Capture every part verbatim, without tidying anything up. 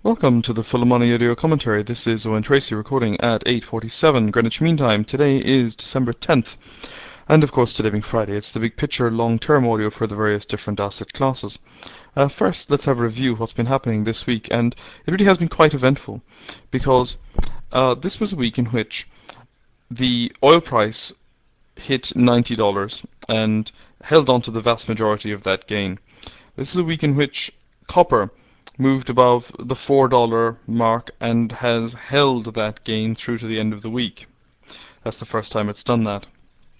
Welcome to the Full Money Audio Commentary. This is Owen Tracy recording at eight forty-seven Greenwich Mean Time. Today is December tenth, and of course today being Friday, it's the big picture long-term audio for the various different asset classes. Uh, first, let's have a review of what's been happening this week, and it really has been quite eventful, because uh, this was a week in which the oil price hit ninety dollars and held on to the vast majority of that gain. This is a week in which copper moved above the four dollar mark and has held that gain through to the end of the week. That's the first time it's done that.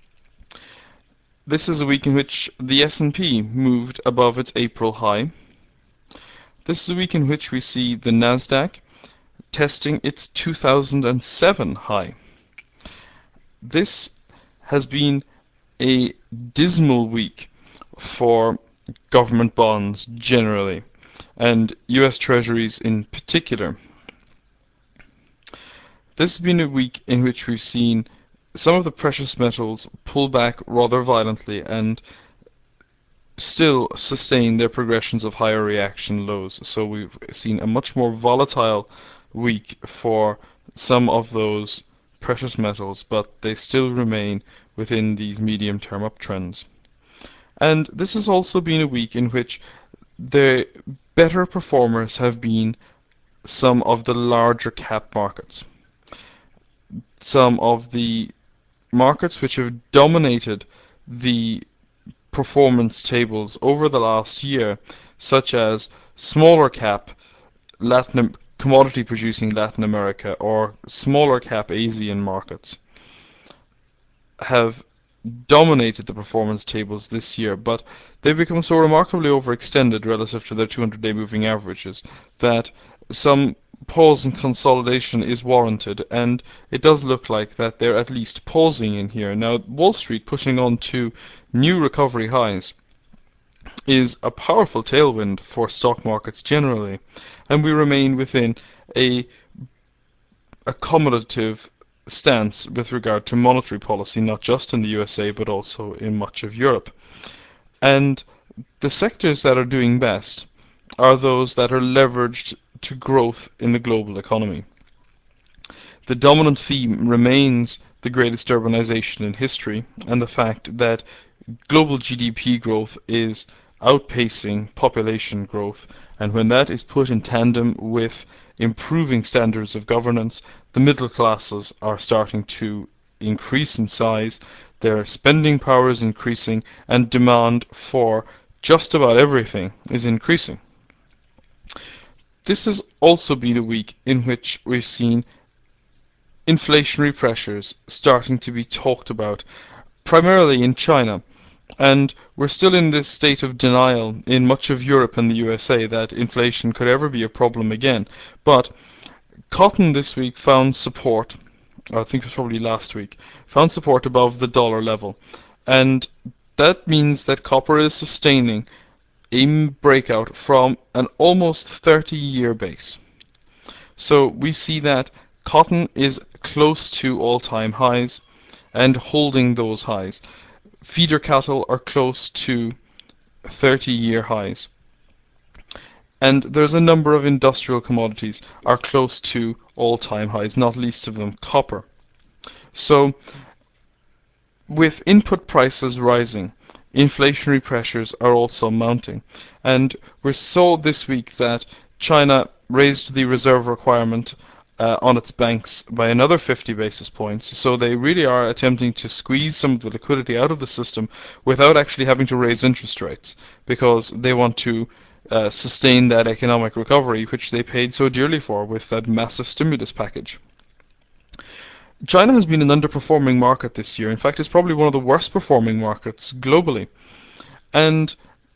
This is a week in which the S and P moved above its April high. This is a week in which we see the Nasdaq testing its two thousand seven high. This has been a dismal week for government bonds generally, and U S Treasuries in particular. This has been a week in which we've seen some of the precious metals pull back rather violently and still sustain their progressions of higher reaction lows. So we've seen a much more volatile week for some of those precious metals, but they still remain within these medium-term uptrends. And this has also been a week in which the better performers have been some of the larger cap markets. Some of the markets which have dominated the performance tables over the last year, such as smaller cap Latin commodity producing Latin America or smaller cap Asian markets, have dominated the performance tables this year, but they've become so remarkably overextended relative to their two hundred day moving averages that some pause and consolidation is warranted, and it does look like that they're at least pausing in here. Now, Wall Street pushing on to new recovery highs is a powerful tailwind for stock markets generally, and we remain within a accommodative stance with regard to monetary policy, not just in the U S A but also in much of Europe. And the sectors that are doing best are those that are leveraged to growth in the global economy. The dominant theme remains the greatest urbanization in history, and the fact that global G D P growth is outpacing population growth, and when that is put in tandem with improving standards of governance, the middle classes are starting to increase in size, their spending power is increasing, and demand for just about everything is increasing. This has also been a week in which we've seen inflationary pressures starting to be talked about, primarily in China. And we're still in this state of denial in much of Europe and the U S A that inflation could ever be a problem again. But cotton this week found support, or I think it was probably last week, found support above the dollar level. And that means that copper is sustaining a breakout from an almost thirty year base. So we see that cotton is close to all-time highs and holding those highs. Feeder cattle are close to thirty year highs. And there's a number of industrial commodities are close to all-time highs, not least of them copper. So with input prices rising, inflationary pressures are also mounting. And we saw this week that China raised the reserve requirement Uh, on its banks by another fifty basis points. So they really are attempting to squeeze some of the liquidity out of the system without actually having to raise interest rates, because they want to uh, sustain that economic recovery which they paid so dearly for with that massive stimulus package. China has been an underperforming market this year. In fact, it's probably one of the worst performing markets globally. And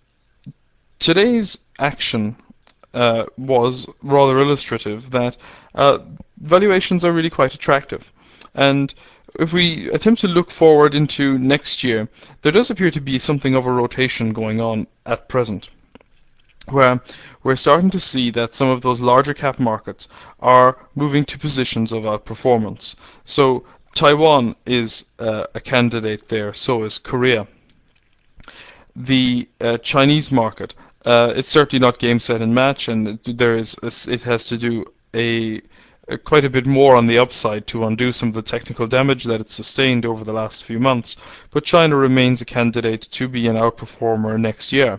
today's action Uh, was rather illustrative that uh, valuations are really quite attractive. And if we attempt to look forward into next year, there does appear to be something of a rotation going on at present, where we're starting to see that some of those larger cap markets are moving to positions of outperformance. So Taiwan is uh, a candidate there, so is Korea. The uh, Chinese market Uh, it's certainly not game, set, and match, and there is a, it has to do a, a quite a bit more on the upside to undo some of the technical damage that it's sustained over the last few months. But China remains a candidate to be an outperformer next year.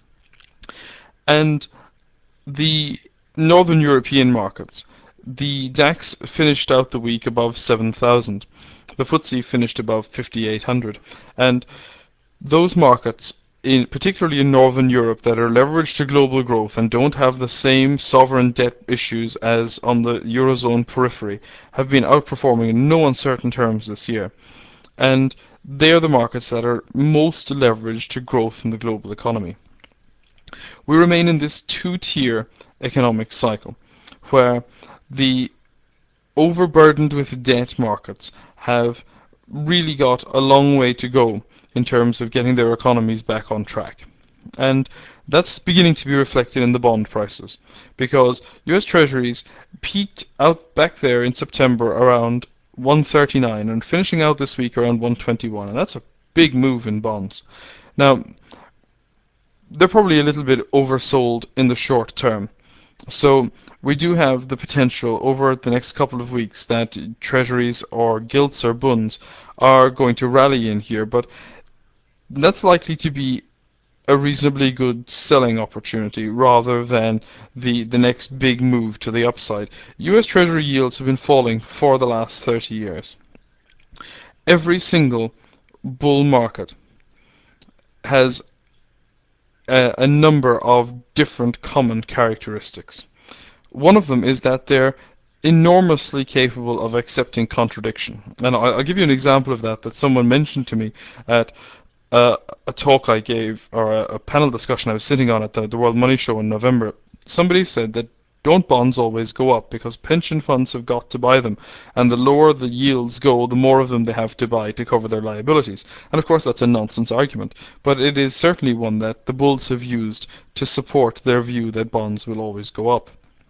And the Northern European markets, the DAX finished out the week above seven thousand. The F T S E finished above fifty-eight hundred. And those markets, in, particularly in Northern Europe, that are leveraged to global growth and don't have the same sovereign debt issues as on the Eurozone periphery, have been outperforming in no uncertain terms this year. And they are the markets that are most leveraged to growth in the global economy. We remain in this two-tier economic cycle, where the overburdened with debt markets have really got a long way to go in terms of getting their economies back on track. And that's beginning to be reflected in the bond prices, because U S Treasuries peaked out back there in September around one thirty-nine and finishing out this week around one twenty-one, and that's a big move in bonds. Now, they're probably a little bit oversold in the short term. So we do have the potential over the next couple of weeks that treasuries or gilts or bunds are going to rally in here, but that's likely to be a reasonably good selling opportunity rather than the, the next big move to the upside. U S Treasury yields have been falling for the last thirty years. Every single bull market has a, a number of different common characteristics. One of them is that they're enormously capable of accepting contradiction. And I'll, I'll give you an example of that that someone mentioned to me at uh, a talk I gave, or a, a panel discussion I was sitting on at the, the World Money Show in November. Somebody said that don't bonds always go up because pension funds have got to buy them, and the lower the yields go, the more of them they have to buy to cover their liabilities. And of course that's a nonsense argument, but it is certainly one that the bulls have used to support their view that bonds will always go up.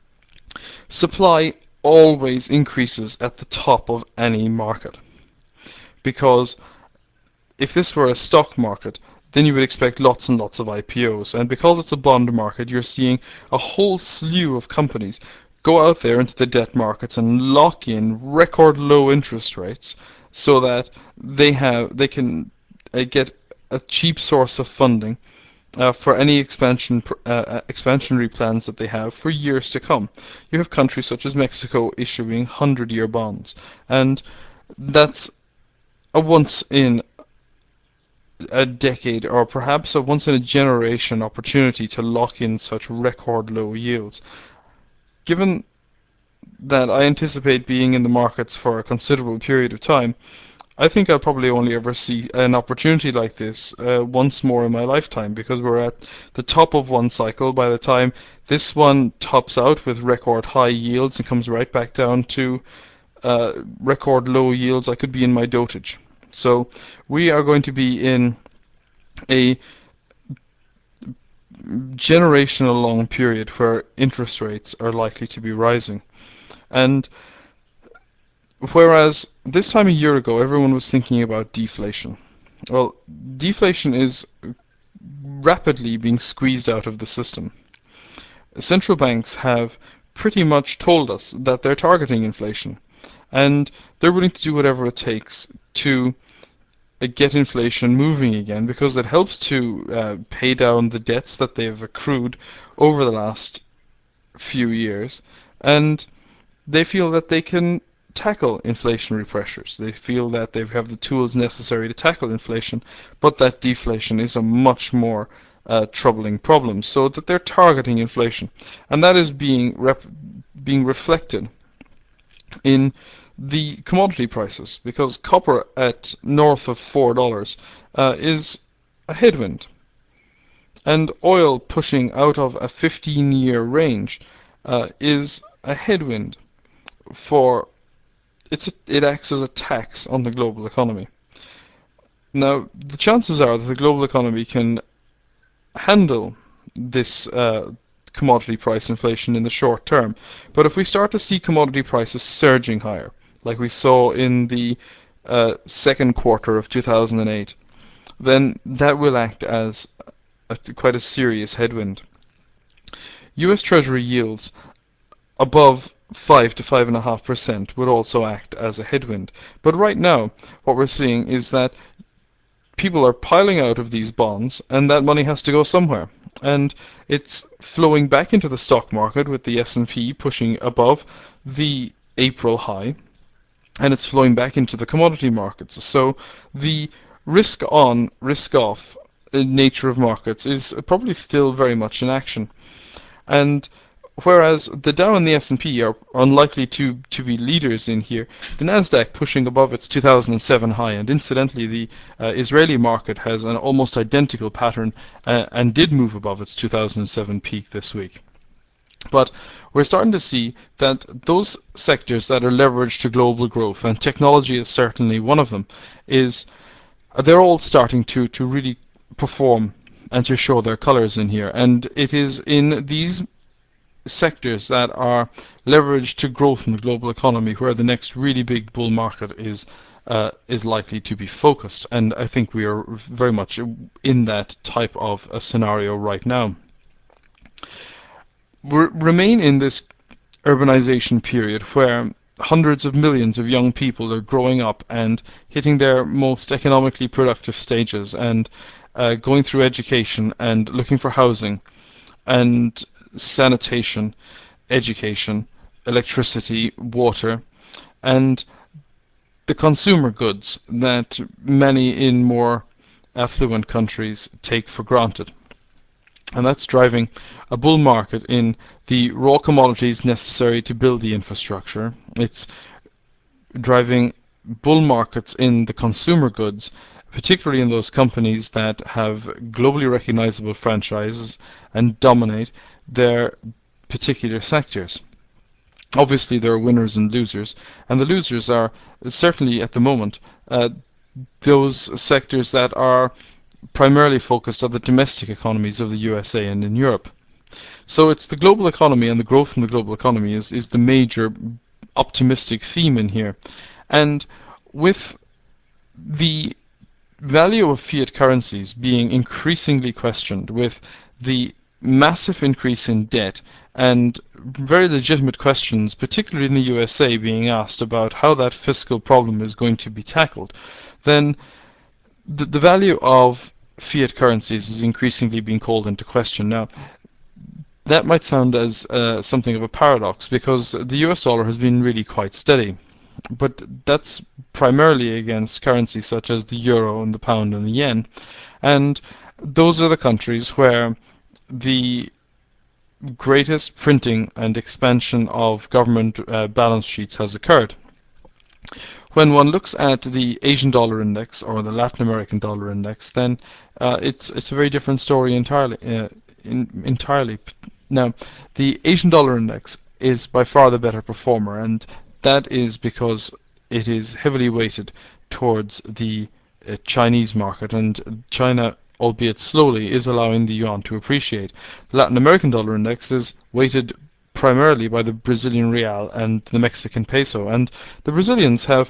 Supply always increases at the top of any market, because if this were a stock market, then you would expect lots and lots of I P Os. And because it's a bond market, you're seeing a whole slew of companies go out there into the debt markets and lock in record low interest rates so that they have they can uh, get a cheap source of funding uh, for any expansion uh, expansionary plans that they have for years to come. You have countries such as Mexico issuing hundred-year bonds, and that's a once in a decade or perhaps a once in a generation opportunity to lock in such record low yields. Given that I anticipate being in the markets for a considerable period of time, I think I'll probably only ever see an opportunity like this uh, once more in my lifetime, because we're at the top of one cycle. By the time this one tops out with record high yields and comes right back down to uh, record low yields, I could be in my dotage. So we are going to be in a generational long period where interest rates are likely to be rising. And whereas this time a year ago everyone was thinking about deflation, well, deflation is rapidly being squeezed out of the system. Central banks have pretty much told us that they're targeting inflation, and they're willing to do whatever it takes to uh, get inflation moving again, because it helps to uh, pay down the debts that they've accrued over the last few years, and they feel that they can tackle inflationary pressures. They feel that they have the tools necessary to tackle inflation, but that deflation is a much more uh, troubling problem, so that they're targeting inflation, and that is being rep- being reflected in the commodity prices, because copper at north of four dollars uh, is a headwind, and oil pushing out of a fifteen-year range uh, is a headwind. For it's a, it acts as a tax on the global economy. Now, the chances are that the global economy can handle this uh, commodity price inflation in the short term, but if we start to see commodity prices surging higher, like we saw in the uh, second quarter of two thousand eight, then that will act as a, quite a serious headwind. U S Treasury yields above five to five and a half percent would also act as a headwind. But right now, what we're seeing is that people are piling out of these bonds, and that money has to go somewhere. And it's flowing back into the stock market with the S and P pushing above the April high, and it's flowing back into the commodity markets. So the risk on, risk off nature of markets is probably still very much in action. And whereas the Dow and the S and P are unlikely to, to be leaders in here, the Nasdaq pushing above its two thousand seven high, and incidentally the uh, Israeli market has an almost identical pattern uh, and did move above its two thousand seven peak this week. But we're starting to see that those sectors that are leveraged to global growth, and technology is certainly one of them, is they're all starting to, to really perform and to show their colors in here. And it is in these sectors that are leveraged to growth in the global economy where the next really big bull market is uh, is likely to be focused. And I think we are very much in that type of a scenario right now. We remain in this urbanization period where hundreds of millions of young people are growing up and hitting their most economically productive stages and uh, going through education and looking for housing and sanitation, education, electricity, water, and the consumer goods that many in more affluent countries take for granted. And that's driving a bull market in the raw commodities necessary to build the infrastructure. It's driving bull markets in the consumer goods, particularly in those companies that have globally recognizable franchises and dominate their particular sectors. Obviously, there are winners and losers, and the losers are certainly at the moment uh, those sectors that are primarily focused on the domestic economies of the U S A and in Europe. So it's the global economy and the growth in the global economy is, is the major optimistic theme in here. And with the value of fiat currencies being increasingly questioned, with the massive increase in debt and very legitimate questions, particularly in the U S A, being asked about how that fiscal problem is going to be tackled, then the, the value of fiat currencies is increasingly being called into question. Now, that might sound as uh, something of a paradox because the U S dollar has been really quite steady, but that's primarily against currencies such as the euro and the pound and the yen, and those are the countries where the greatest printing and expansion of government uh, balance sheets has occurred. When one looks at the Asian dollar index or the Latin American dollar index, then uh, it's it's a very different story entirely. Uh, in, entirely. Now, the Asian dollar index is by far the better performer, and that is because it is heavily weighted towards the uh, Chinese market, and China, albeit slowly, is allowing the yuan to appreciate. The Latin American dollar index is weighted primarily by the Brazilian real and the Mexican peso, and the Brazilians have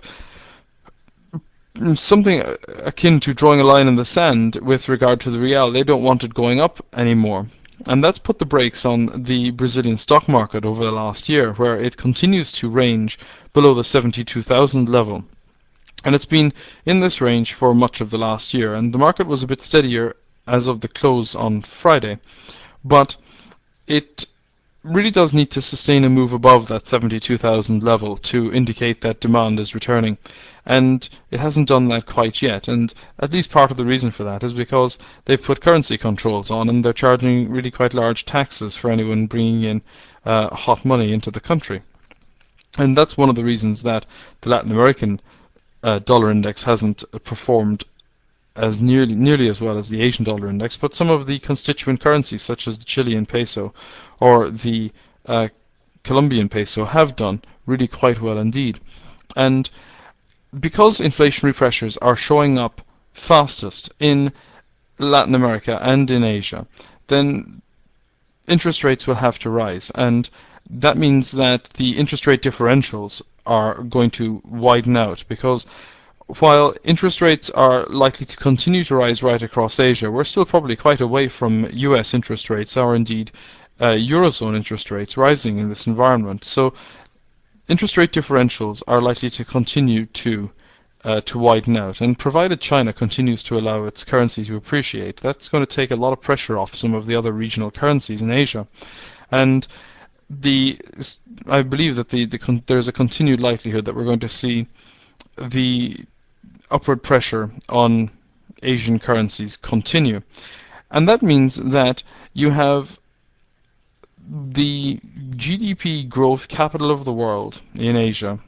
something akin to drawing a line in the sand with regard to the real. They don't want it going up anymore, and that's put the brakes on the Brazilian stock market over the last year, where it continues to range below the seventy-two thousand level. And it's been in this range for much of the last year, and the market was a bit steadier as of the close on Friday, but it really does need to sustain a move above that seventy-two thousand level to indicate that demand is returning, and it hasn't done that quite yet. And at least part of the reason for that is because they've put currency controls on, and they're charging really quite large taxes for anyone bringing in uh, hot money into the country. And that's one of the reasons that the Latin American uh, dollar index hasn't performed as nearly nearly as well as the Asian dollar index, but some of the constituent currencies such as the Chilean peso or the uh, Colombian peso have done really quite well indeed. And because inflationary pressures are showing up fastest in Latin America and in Asia, then interest rates will have to rise, and that means that the interest rate differentials are going to widen out, because while interest rates are likely to continue to rise right across Asia, we're still probably quite away from U S interest rates, or indeed uh, Eurozone interest rates rising in this environment. So interest rate differentials are likely to continue to uh, to widen out, and provided China continues to allow its currency to appreciate, that's going to take a lot of pressure off some of the other regional currencies in Asia. And the I believe that the, the con- there's a continued likelihood that we're going to see the upward pressure on Asian currencies continue. And that means that you have the G D P growth capital of the world in Asia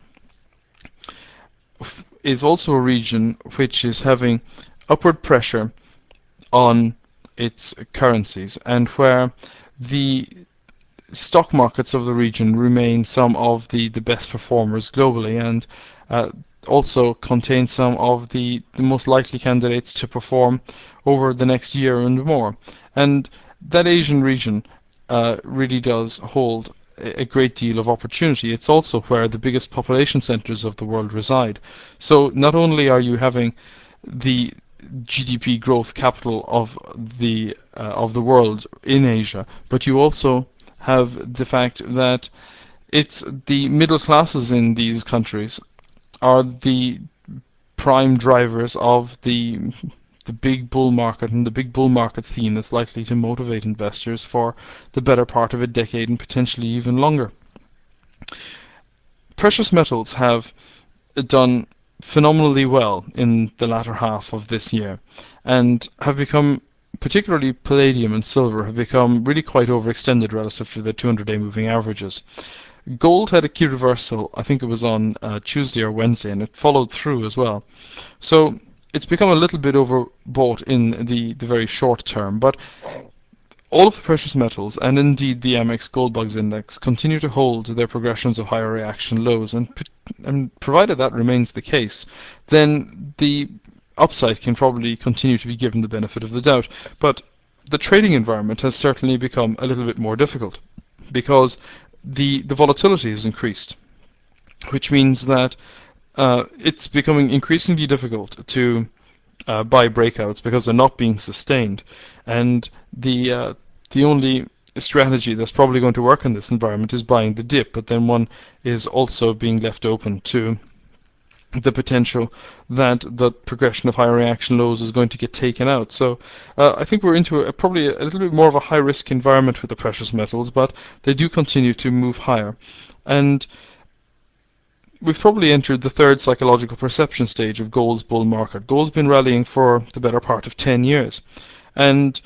is also a region which is having upward pressure on its currencies, and where the stock markets of the region remain some of the, the best performers globally, and uh, also contain some of the, the most likely candidates to perform over the next year and more. And that Asian region uh, really does hold a great deal of opportunity. It's also where the biggest population centers of the world reside. So not only are you having the G D P growth capital of the uh, of the world in Asia, but you also have the fact that it's the middle classes in these countries are the prime drivers of the the big bull market, and the big bull market theme that's likely to motivate investors for the better part of a decade and potentially even longer. Precious metals have done phenomenally well in the latter half of this year, and have become, particularly palladium and silver, have become really quite overextended relative to the two hundred day moving averages. Gold had a key reversal, I think it was on uh, Tuesday or Wednesday, and it followed through as well. So it's become a little bit overbought in the, the very short term, but all of the precious metals, and indeed the Amex Gold Bugs Index, continue to hold their progressions of higher reaction lows, and, and provided that remains the case, then the upside can probably continue to be given the benefit of the doubt. But the trading environment has certainly become a little bit more difficult, because the, the volatility has increased, which means that uh, it's becoming increasingly difficult to uh, buy breakouts because they're not being sustained. And the uh, the only strategy that's probably going to work in this environment is buying the dip, but then one is also being left open to the potential that the progression of higher reaction lows is going to get taken out. So uh, I think we're into a, probably a little bit more of a high risk environment with the precious metals, but they do continue to move higher. And we've probably entered the third psychological perception stage of gold's bull market. Gold's been rallying for the better part of ten years, and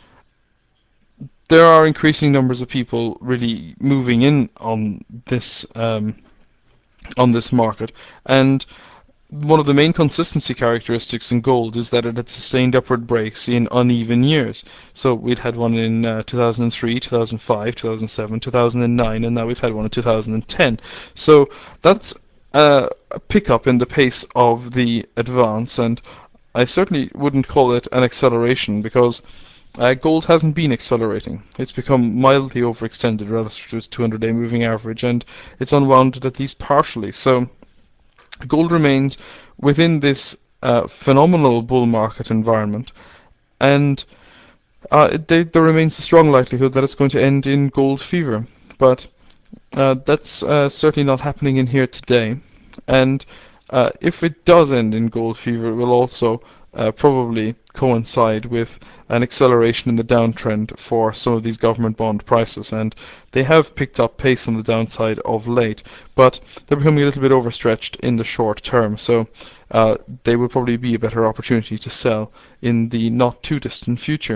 there are increasing numbers of people really moving in on this um, on this market. And one of the main consistency characteristics in gold is that it had sustained upward breaks in uneven years. So we'd had one in uh, two thousand three, two thousand five, two thousand seven, two thousand nine, and now we've had one in two thousand ten. So that's uh, a pickup in the pace of the advance, and I certainly wouldn't call it an acceleration, because uh, gold hasn't been accelerating. It's become mildly overextended relative to its two hundred day moving average, and it's unwounded at least partially. So gold remains within this uh, phenomenal bull market environment, and uh, it, they, there remains a strong likelihood that it's going to end in gold fever. But uh, that's uh, certainly not happening in here today. And uh, if it does end in gold fever, it will also uh, probably coincide with an acceleration in the downtrend for some of these government bond prices. And they have picked up pace on the downside of late, but they're becoming a little bit overstretched in the short term. So uh, they will probably be a better opportunity to sell in the not too distant future.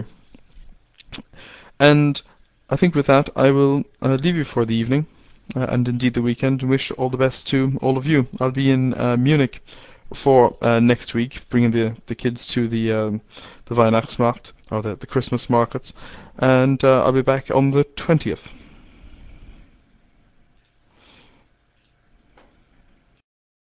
And I think with that, I will uh, leave you for the evening, uh, and indeed the weekend, and wish all the best to all of you. I'll be in uh, Munich for uh, next week, bringing the, the kids to the um, the Weihnachtsmarkt, or the, the Christmas markets, and uh, I'll be back on the twentieth.